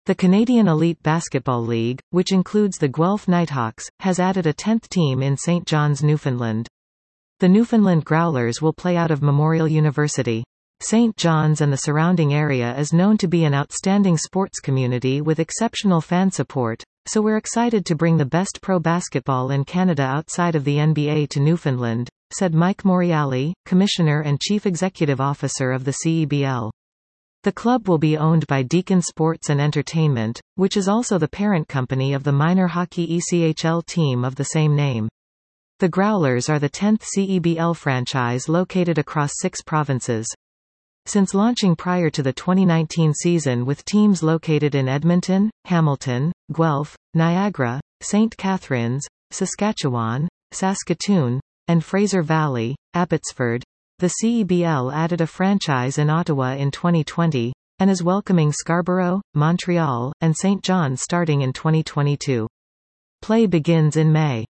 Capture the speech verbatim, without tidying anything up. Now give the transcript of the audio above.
The Canadian Elite Basketball League, which includes the Guelph Nighthawks, has added a tenth team in Saint John's, Newfoundland. The Newfoundland Growlers will play out of Memorial University. Saint John's and the surrounding area is known to be an outstanding sports community with exceptional fan support, so we're excited to bring the best pro basketball in Canada outside of the N B A to Newfoundland, said Mike Morreale, Commissioner and Chief Executive Officer of the C E B L. The club will be owned by Deakin Sports and Entertainment, which is also the parent company of the minor hockey E C H L team of the same name. The Growlers are the tenth C E B L franchise located across six provinces. Since launching prior to the twenty nineteen season with teams located in Edmonton, Hamilton, Guelph, Niagara, Saint Catharines, Saskatchewan, Saskatoon, and Fraser Valley, Abbotsford, the C E B L added a franchise in Ottawa in twenty twenty, and is welcoming Scarborough, Montreal, and Saint John starting in twenty twenty-two. Play begins in May.